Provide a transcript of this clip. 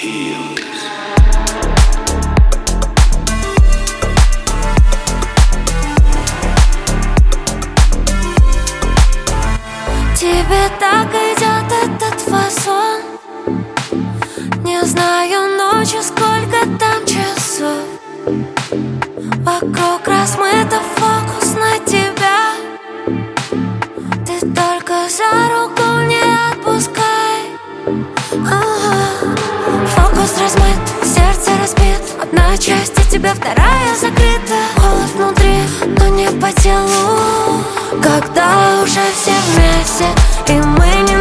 Тебе так идет этот фасон. Не знаю ночью, сколько там часов. Вокруг размыто фокус на тебя. Ты только за руку не отпускай. Фокус размыт, сердце разбит. Одна часть от тебя, вторая закрыта. Холод внутри, но не по телу. Когда уже все вместе, и мы не